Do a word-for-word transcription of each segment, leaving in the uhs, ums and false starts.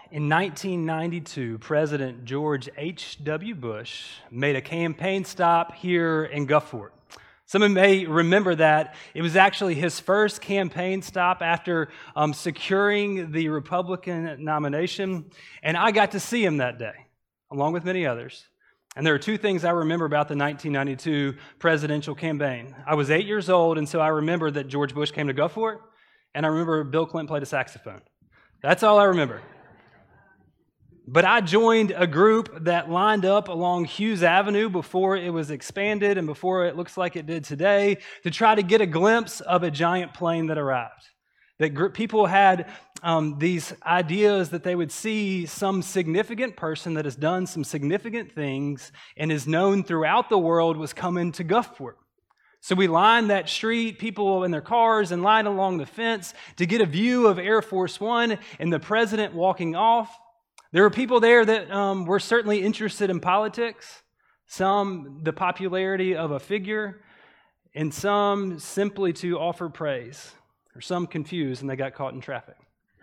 In nineteen ninety-two, President George H W. Bush made a campaign stop here in Gulfport. Some of you may remember that. It was actually his first campaign stop after um, securing the Republican nomination, and I got to see him that day, along with many others. And there are two things I remember about the nineteen ninety-two presidential campaign. I was eight years old, and so I remember that George Bush came to Gulfport, and I remember Bill Clinton played a saxophone. That's all I remember. But I joined a group that lined up along Hughes Avenue before it was expanded and before it looks like it did today to try to get a glimpse of a giant plane that arrived. That group, people had um, these ideas that they would see some significant person that has done some significant things and is known throughout the world was coming to Gulfport. So we lined that street, people in their cars, and lined along the fence to get a view of Air Force One and the president walking off. There were people there that um, were certainly interested in politics, some the popularity of a figure, and some simply to offer praise, or some confused and they got caught in traffic.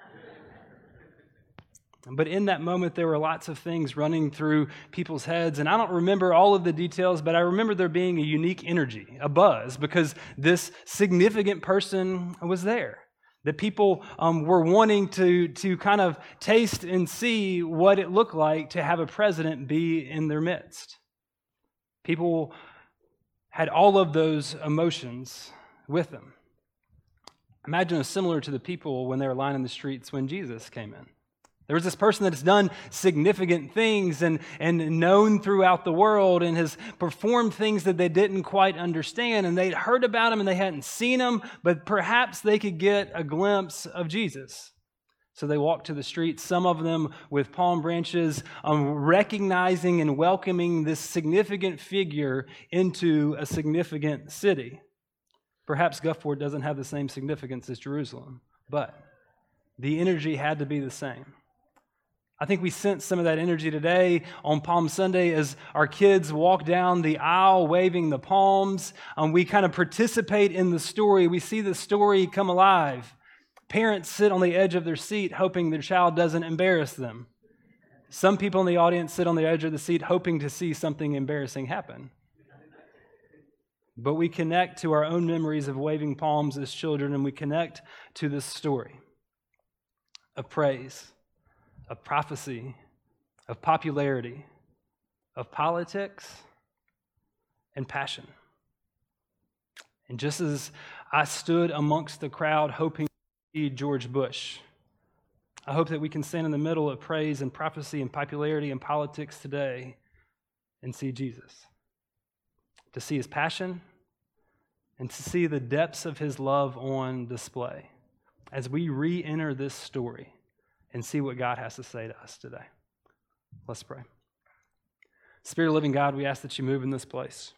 But in that moment, there were lots of things running through people's heads, and I don't remember all of the details, but I remember there being a unique energy, a buzz, because this significant person was there. That people um, were wanting to, to kind of taste and see what it looked like to have a president be in their midst. People had all of those emotions with them. Imagine it similar to the people when they were lining the streets when Jesus came in. There was this person that has done significant things and, and known throughout the world and has performed things that they didn't quite understand, and they'd heard about him and they hadn't seen him, but perhaps they could get a glimpse of Jesus. So they walked to the streets, some of them with palm branches, um, recognizing and welcoming this significant figure into a significant city. Perhaps Gulfport doesn't have the same significance as Jerusalem, but the energy had to be the same. I think we sense some of that energy today on Palm Sunday as our kids walk down the aisle waving the palms. Um, we kind of participate in the story. We see the story come alive. Parents sit on the edge of their seat hoping their child doesn't embarrass them. Some people in the audience sit on the edge of the seat hoping to see something embarrassing happen. But we connect to our own memories of waving palms as children, and we connect to this story of praise, of prophecy, of popularity, of politics, and passion. And just as I stood amongst the crowd hoping to see George Bush, I hope that we can stand in the middle of praise and prophecy and popularity and politics today and see Jesus. To see his passion and to see the depths of his love on display as we re-enter this story and see what God has to say to us today. Let's pray. Spirit of living God, we ask that you move in this place.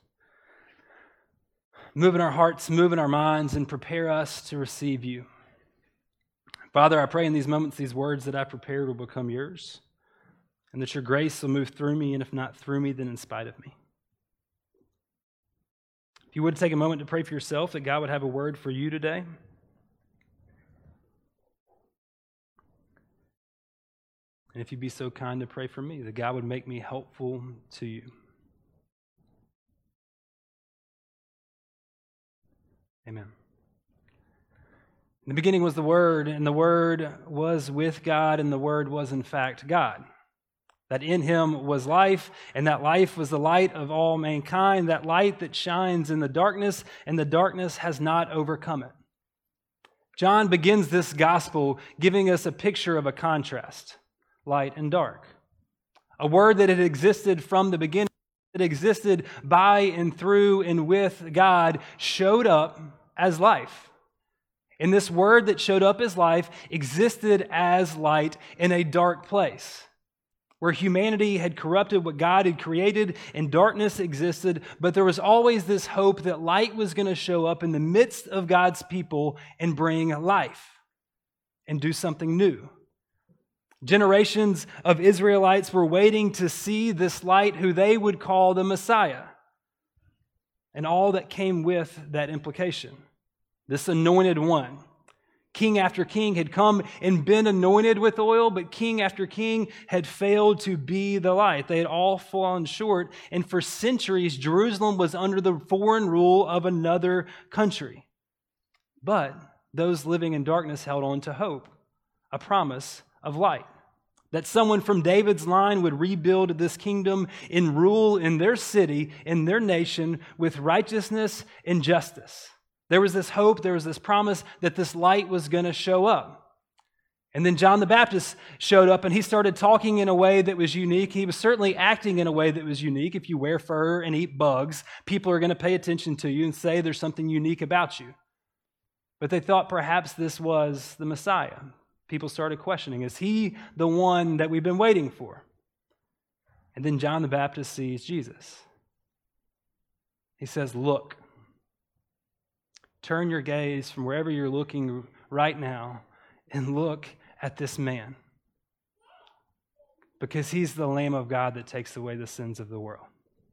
Move in our hearts, move in our minds, and prepare us to receive you. Father, I pray in these moments, these words that I prepared will become yours, and that your grace will move through me, and if not through me, then in spite of me. If you would take a moment to pray for yourself, that God would have a word for you today. And if you'd be so kind to pray for me, that God would make me helpful to you. Amen. In the beginning was the Word, and the Word was with God, and the Word was in fact God. That in him was life, and that life was the light of all mankind, that light that shines in the darkness, and the darkness has not overcome it. John begins this gospel giving us a picture of a contrast. Light and dark. A word that had existed from the beginning, that existed by and through and with God, showed up as life. And this word that showed up as life existed as light in a dark place, where humanity had corrupted what God had created and darkness existed, but there was always this hope that light was going to show up in the midst of God's people and bring life and do something new. Generations of Israelites were waiting to see this light who they would call the Messiah, and all that came with that implication. This anointed one King after king had come and been anointed with oil, but king after king had failed to be the light. They had all fallen short, and for centuries, Jerusalem was under the foreign rule of another country. But those living in darkness held on to hope, a promise of light, that someone from David's line would rebuild this kingdom and rule in their city, in their nation, with righteousness and justice. There was this hope, there was this promise that this light was going to show up. And then John the Baptist showed up and he started talking in a way that was unique. He was certainly acting in a way that was unique. If you wear fur and eat bugs, people are going to pay attention to you and say there's something unique about you. But they thought perhaps this was the Messiah. People started questioning, is he the one that we've been waiting for? And then John the Baptist sees Jesus. He says, look. Turn your gaze from wherever you're looking right now and look at this man. Because he's the Lamb of God that takes away the sins of the world.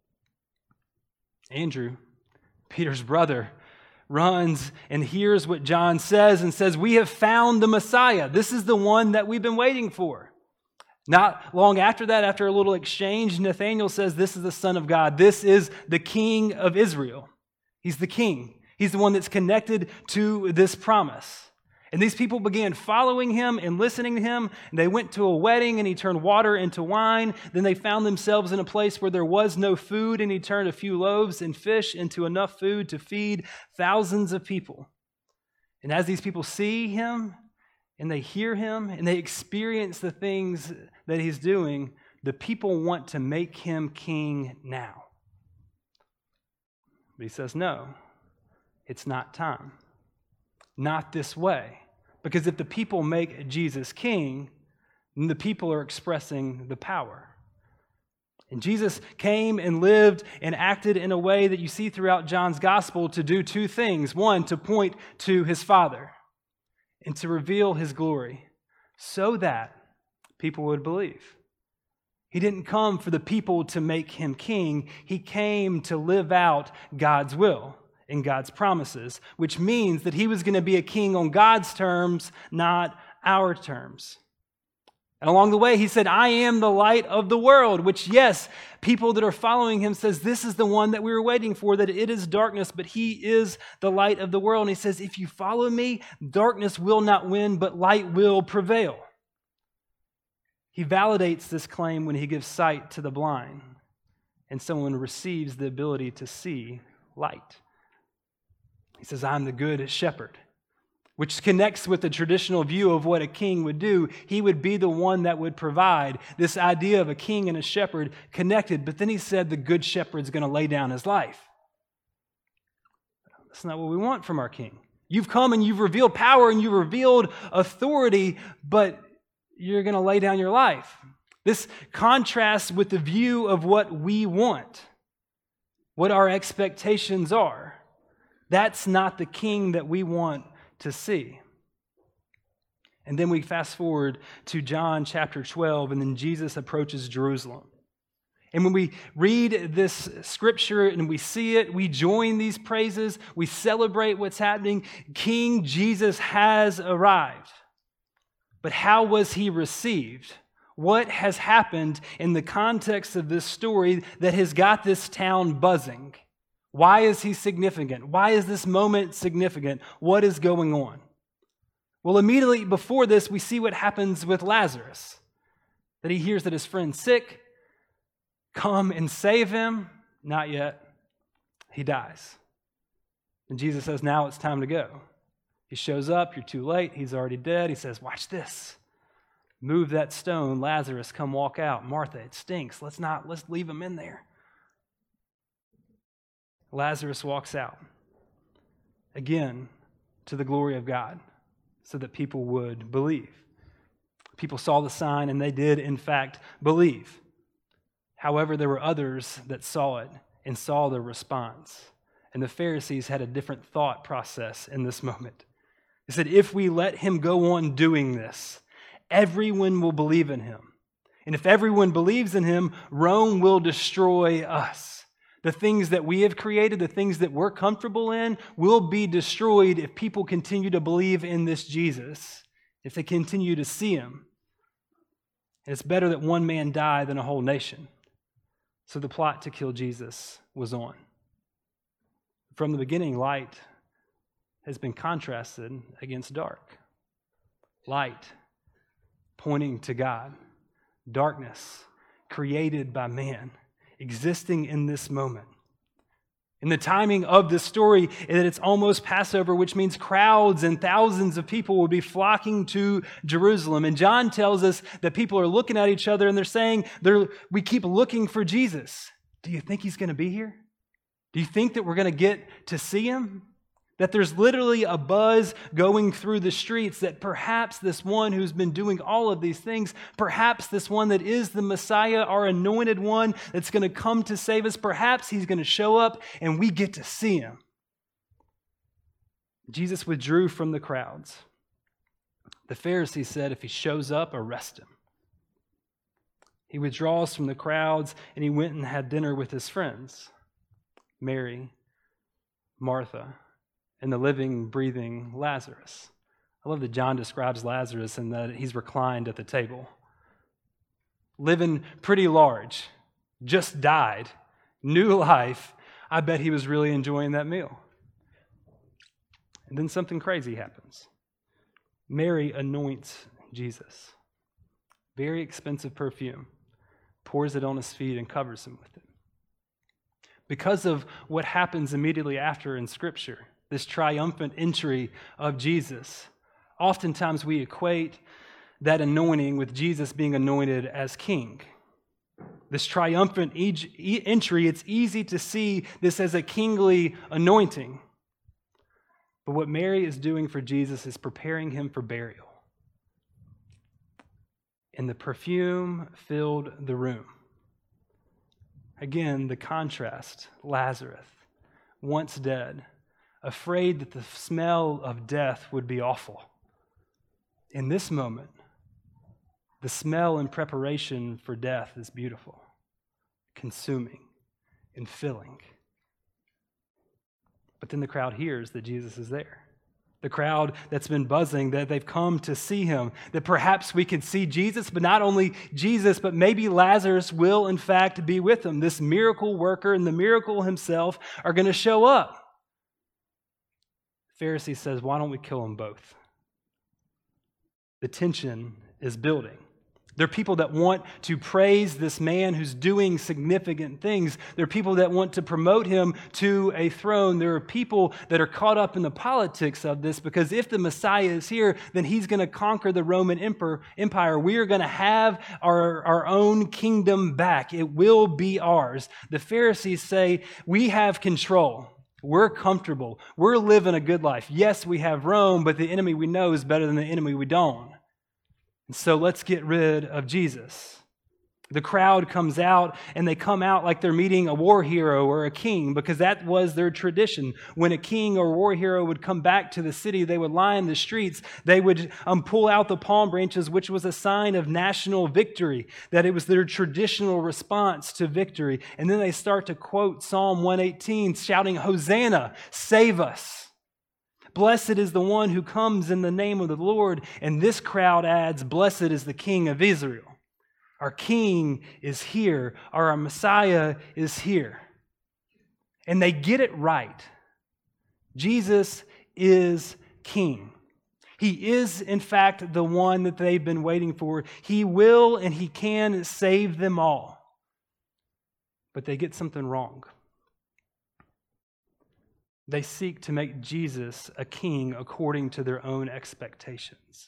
Andrew, Peter's brother, runs and hears what John says and says, we have found the Messiah. This is the one that we've been waiting for. Not long after that, after a little exchange, Nathanael says, this is the Son of God. This is the King of Israel. He's the King. He's the one that's connected to this promise. And these people began following him and listening to him. And they went to a wedding and he turned water into wine. Then they found themselves in a place where there was no food and he turned a few loaves and fish into enough food to feed thousands of people. And as these people see him and they hear him and they experience the things that he's doing, the people want to make him king now. But he says, no. It's not time. Not this way. Because if the people make Jesus king, then the people are expressing the power. And Jesus came and lived and acted in a way that you see throughout John's gospel to do two things. One, to point to his Father and to reveal his glory so that people would believe. He didn't come for the people to make him king. He came to live out God's will and God's promises, which means that he was going to be a king on God's terms, not our terms. And along the way, he said, I am the light of the world, which, yes, people that are following him says, this is the one that we were waiting for, that it is darkness, but he is the light of the world. And he says, if you follow me, darkness will not win, but light will prevail. He validates this claim when he gives sight to the blind, and someone receives the ability to see light. He says, I'm the good shepherd, which connects with the traditional view of what a king would do. He would be the one that would provide. This idea of a king and a shepherd connected. But then he said the good shepherd's going to lay down his life. That's not what we want from our king. You've come and you've revealed power and you've revealed authority, but you're going to lay down your life. This contrasts with the view of what we want, what our expectations are. That's not the king that we want to see. And then we fast forward to John chapter twelve, and then Jesus approaches Jerusalem. And when we read this scripture and we see it, we join these praises, we celebrate what's happening. King Jesus has arrived. But how was he received? What has happened in the context of this story that has got this town buzzing? Why is he significant? Why is this moment significant? What is going on? Well, immediately before this, we see what happens with Lazarus. That he hears that his friend's sick. Come and save him. Not yet. He dies. And Jesus says, now it's time to go. He shows up. You're too late. He's already dead. He says, watch this. Move that stone. Lazarus, come walk out. Martha, it stinks. Let's not, let's leave him in there. Lazarus walks out, again, to the glory of God, so that people would believe. People saw the sign, and they did, in fact, believe. However, there were others that saw it and saw the response. And the Pharisees had a different thought process in this moment. They said, if we let him go on doing this, everyone will believe in him. And if everyone believes in him, Rome will destroy us. The things that we have created, the things that we're comfortable in, will be destroyed if people continue to believe in this Jesus, if they continue to see him. And it's better that one man die than a whole nation. So the plot to kill Jesus was on. From the beginning, light has been contrasted against dark. Light pointing to God. Darkness created by man, existing in this moment. In the timing of this story, that it's almost Passover, which means crowds and thousands of people will be flocking to Jerusalem. And John tells us that people are looking at each other and they're saying, they're, we keep looking for Jesus. Do you think he's going to be here? Do you think that we're going to get to see him? That there's literally a buzz going through the streets that perhaps this one who's been doing all of these things, perhaps this one that is the Messiah, our anointed one that's going to come to save us, perhaps he's going to show up and we get to see him. Jesus withdrew from the crowds. The Pharisees said, if he shows up, arrest him. He withdraws from the crowds and he went and had dinner with his friends, Mary, Martha, and the living, breathing Lazarus. I love that John describes Lazarus and that he's reclined at the table. Living pretty large, just died, new life. I bet he was really enjoying that meal. And then something crazy happens. Mary anoints Jesus. Very expensive perfume. Pours it on his feet and covers him with it. Because of what happens immediately after in Scripture, this triumphant entry of Jesus. Oftentimes we equate that anointing with Jesus being anointed as king. This triumphant entry, it's easy to see this as a kingly anointing. But what Mary is doing for Jesus is preparing him for burial. And the perfume filled the room. Again, the contrast, Lazarus, once dead, afraid that the smell of death would be awful. In this moment, the smell and preparation for death is beautiful, consuming, and filling. But then the crowd hears that Jesus is there. The crowd that's been buzzing, that they've come to see him, that perhaps we can see Jesus, but not only Jesus, but maybe Lazarus will in fact be with him. This miracle worker and the miracle himself are going to show up. The Pharisee says, why don't we kill them both? The tension is building. There are people that want to praise this man who's doing significant things. There are people that want to promote him to a throne. There are people that are caught up in the politics of this because if the Messiah is here, then he's going to conquer the Roman Empire. We are going to have our, our own kingdom back. It will be ours. The Pharisees say, we have control. We're comfortable. We're living a good life. Yes, we have Rome, but the enemy we know is better than the enemy we don't. And so let's get rid of Jesus. The crowd comes out, and they come out like they're meeting a war hero or a king, because that was their tradition. When a king or war hero would come back to the city, they would line the streets. They would um, pull out the palm branches, which was a sign of national victory, that it was their traditional response to victory. And then they start to quote Psalm one eighteen, shouting, Hosanna, save us. Blessed is the one who comes in the name of the Lord. And this crowd adds, blessed is the King of Israel. Our King is here. Our Messiah is here. And they get it right. Jesus is King. He is, in fact, the one that they've been waiting for. He will and he can save them all. But they get something wrong. They seek to make Jesus a king according to their own expectations.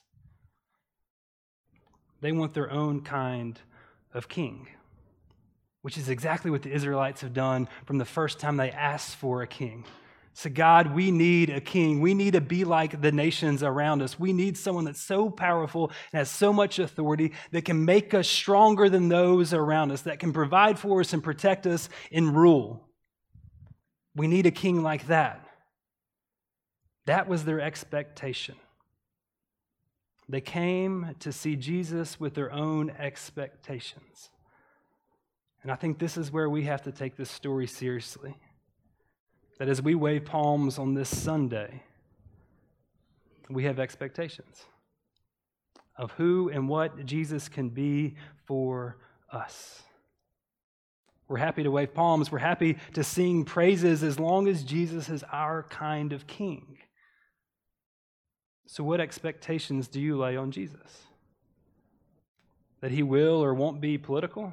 They want their own kind of king, which is exactly what the Israelites have done from the first time they asked for a king. So God, we need a king. We need to be like the nations around us. We need someone that's so powerful and has so much authority that can make us stronger than those around us, that can provide for us and protect us and rule. We need a king like that. That was their expectation. They came to see Jesus with their own expectations. And I think this is where we have to take this story seriously. That as we wave palms on this Sunday, we have expectations of who and what Jesus can be for us. We're happy to wave palms. We're happy to sing praises as long as Jesus is our kind of king. So what expectations do you lay on Jesus? That he will or won't be political?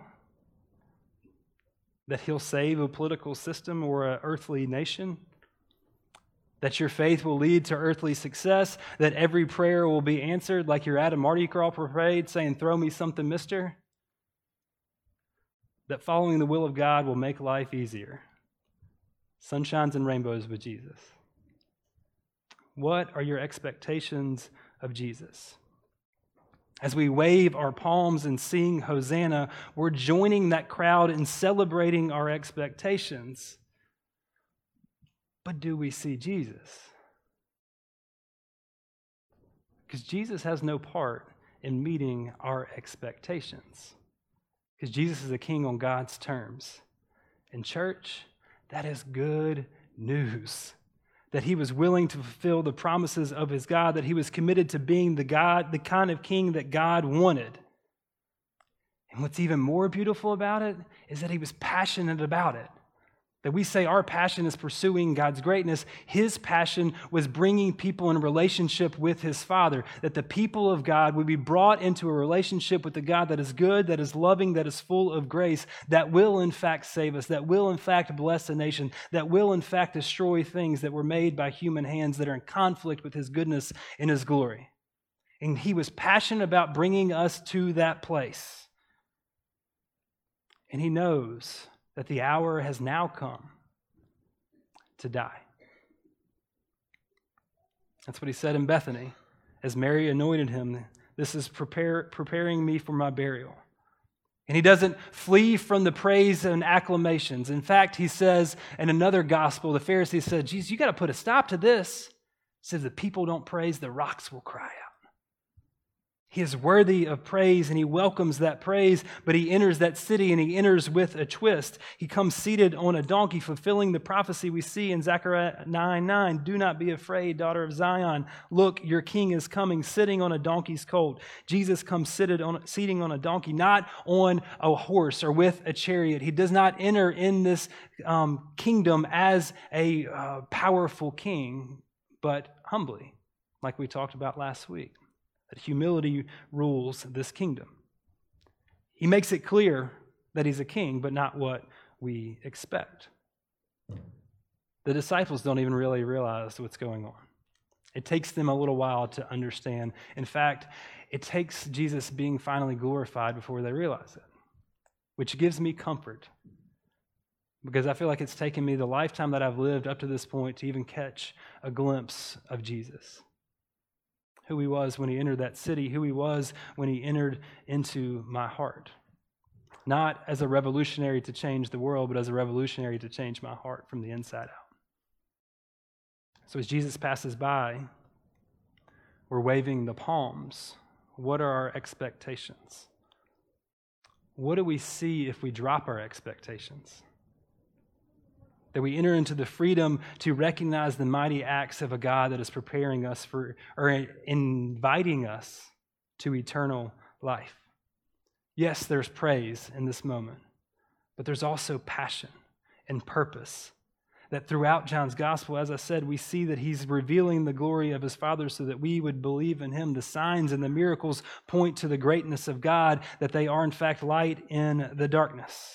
That he'll save a political system or an earthly nation? That your faith will lead to earthly success? That every prayer will be answered like you're at a Mardi Gras parade saying, "Throw me something, mister"? That following the will of God will make life easier? Sunshines and rainbows with Jesus. What are your expectations of Jesus? As we wave our palms and sing Hosanna, we're joining that crowd in celebrating our expectations. But do we see Jesus? Because Jesus has no part in meeting our expectations. Because Jesus is a king on God's terms. In church, that is good news. That he was willing to fulfill the promises of his God, that he was committed to being the God, the kind of king that God wanted. And what's even more beautiful about it is that he was passionate about it. That we say our passion is pursuing God's greatness. His passion was bringing people in a relationship with his Father. That the people of God would be brought into a relationship with the God that is good, that is loving, that is full of grace, that will in fact save us, that will in fact bless a nation, that will in fact destroy things that were made by human hands that are in conflict with his goodness and his glory. And he was passionate about bringing us to that place. And he knows that the hour has now come to die. That's what he said in Bethany as Mary anointed him. This is prepare, preparing me for my burial. And he doesn't flee from the praise and acclamations. In fact, he says in another gospel, the Pharisees said, "Jesus, you got to put a stop to this." He says, "The people don't praise, the rocks will cry out." He is worthy of praise, and he welcomes that praise, but he enters that city, and he enters with a twist. He comes seated on a donkey, fulfilling the prophecy we see in Zechariah nine nine. "Do not be afraid, daughter of Zion. Look, your king is coming, sitting on a donkey's colt." Jesus comes seated on, seating on a donkey, not on a horse or with a chariot. He does not enter in this um, kingdom as a uh, powerful king, but humbly, like we talked about last week. That humility rules this kingdom. He makes it clear that he's a king, but not what we expect. The disciples don't even really realize what's going on. It takes them a little while to understand. In fact, it takes Jesus being finally glorified before they realize it, which gives me comfort, because I feel like it's taken me the lifetime that I've lived up to this point to even catch a glimpse of Jesus. Who he was when he entered that city, who he was when he entered into my heart. Not as a revolutionary to change the world, but as a revolutionary to change my heart from the inside out. So as Jesus passes by, we're waving the palms. What are our expectations? What do we see if we drop our expectations? That we enter into the freedom to recognize the mighty acts of a God that is preparing us for, or inviting us to eternal life. Yes, there's praise in this moment, but there's also passion and purpose. That throughout John's gospel, as I said, we see that he's revealing the glory of his Father so that we would believe in him. The signs and the miracles point to the greatness of God, that they are in fact light in the darkness.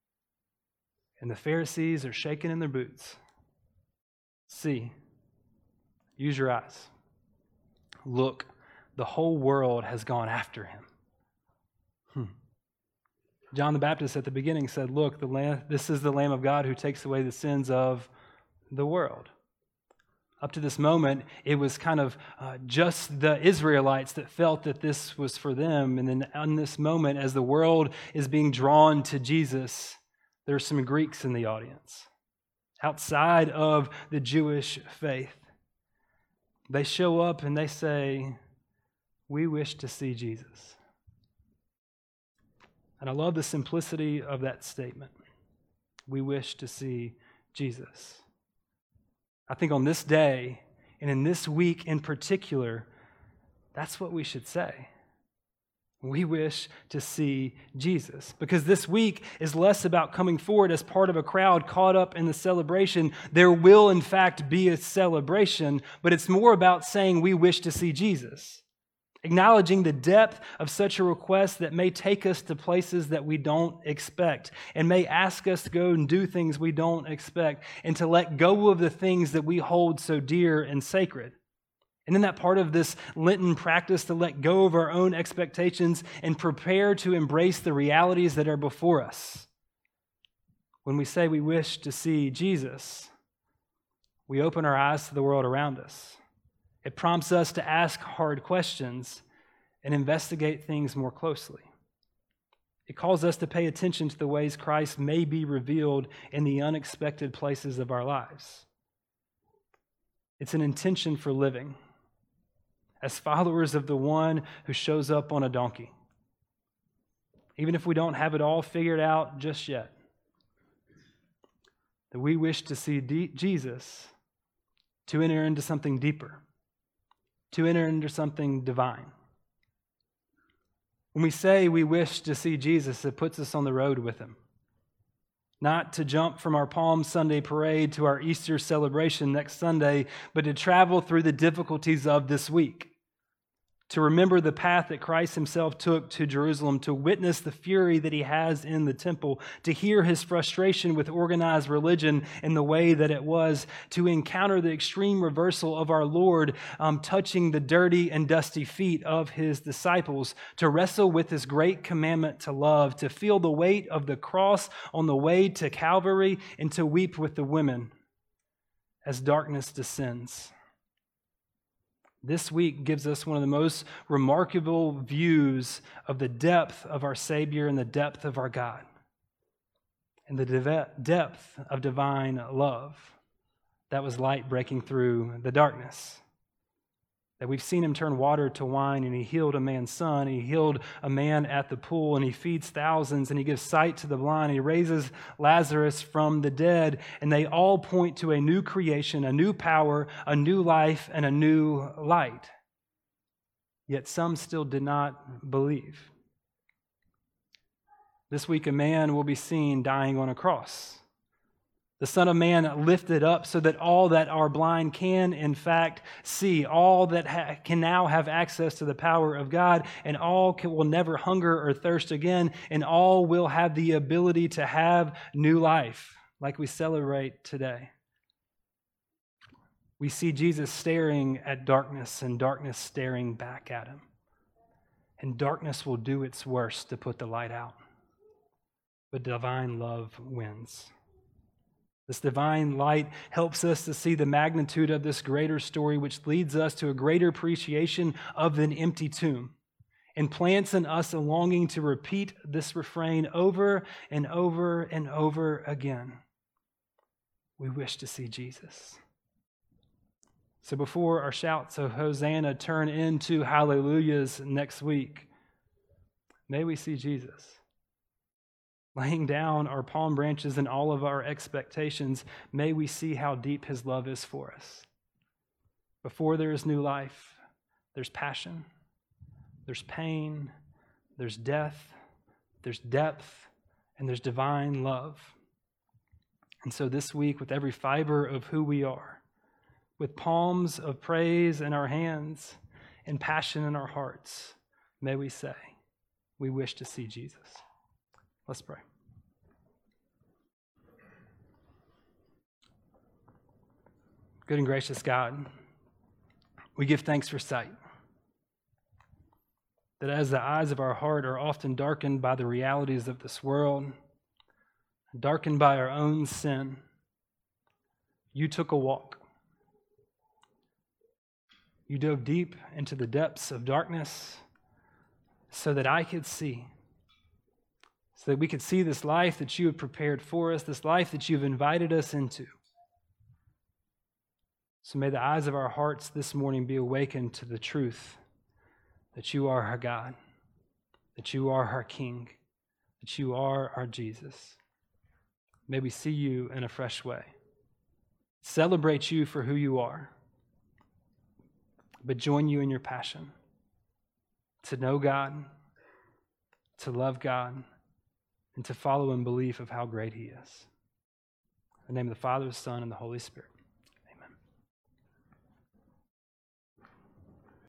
And the Pharisees are shaking in their boots. See, use your eyes. Look, the whole world has gone after him. Hmm. John the Baptist at the beginning said, "Look, the Lamb, this is the Lamb of God who takes away the sins of the world." Up to this moment, it was kind of uh, just the Israelites that felt that this was for them. And then in this moment, as the world is being drawn to Jesus, there are some Greeks in the audience, outside of the Jewish faith. They show up and they say, "We wish to see Jesus." And I love the simplicity of that statement. We wish to see Jesus. I think on this day, and in this week in particular, that's what we should say. We wish to see Jesus. Because this week is less about coming forward as part of a crowd caught up in the celebration. There will, in fact, be a celebration, but it's more about saying we wish to see Jesus. Acknowledging the depth of such a request that may take us to places that we don't expect and may ask us to go and do things we don't expect and to let go of the things that we hold so dear and sacred. And in that part of this Lenten practice to let go of our own expectations and prepare to embrace the realities that are before us. When we say we wish to see Jesus, we open our eyes to the world around us. It prompts us to ask hard questions and investigate things more closely. It calls us to pay attention to the ways Christ may be revealed in the unexpected places of our lives. It's an intention for living as followers of the one who shows up on a donkey, even if we don't have it all figured out just yet, that we wish to see D- Jesus to enter into something deeper, to enter into something divine. When we say we wish to see Jesus, it puts us on the road with him. Not to jump from our Palm Sunday parade to our Easter celebration next Sunday, but to travel through the difficulties of this week. To remember the path that Christ himself took to Jerusalem, to witness the fury that he has in the temple, to hear his frustration with organized religion in the way that it was, to encounter the extreme reversal of our Lord um, touching the dirty and dusty feet of his disciples, to wrestle with his great commandment to love, to feel the weight of the cross on the way to Calvary, and to weep with the women as darkness descends. This week gives us one of the most remarkable views of the depth of our Savior and the depth of our God and the de- depth of divine love. That was light breaking through the darkness. That we've seen him turn water to wine, and he healed a man's son, he healed a man at the pool, and he feeds thousands, and he gives sight to the blind, and he raises Lazarus from the dead, and they all point to a new creation, a new power, a new life, and a new light. Yet some still did not believe. This week a man will be seen dying on a cross. The Son of Man lifted up so that all that are blind can, in fact, see. All that ha- can now have access to the power of God, and all can, will never hunger or thirst again, and all will have the ability to have new life, like we celebrate today. We see Jesus staring at darkness, and darkness staring back at him. And darkness will do its worst to put the light out. But divine love wins. This divine light helps us to see the magnitude of this greater story, which leads us to a greater appreciation of an empty tomb and plants in us a longing to repeat this refrain over and over and over again. We wish to see Jesus. So before our shouts of Hosanna turn into hallelujahs next week, may we see Jesus. Laying down our palm branches and all of our expectations, may we see how deep his love is for us. Before there is new life, there's passion, there's pain, there's death, there's depth, and there's divine love. And so this week, with every fiber of who we are, with palms of praise in our hands and passion in our hearts, may we say, we wish to see Jesus. Let's pray. Good and gracious God, we give thanks for sight. That as the eyes of our heart are often darkened by the realities of this world, darkened by our own sin, you took a walk. You dove deep into the depths of darkness so that I could see. So that we could see this life that you have prepared for us, this life that you've invited us into. So may the eyes of our hearts this morning be awakened to the truth that you are our God, that you are our King, that you are our Jesus. May we see you in a fresh way. Celebrate you for who you are, but join you in your passion to know God, to love God, and to follow in belief of how great he is. In the name of the Father, the Son, and the Holy Spirit.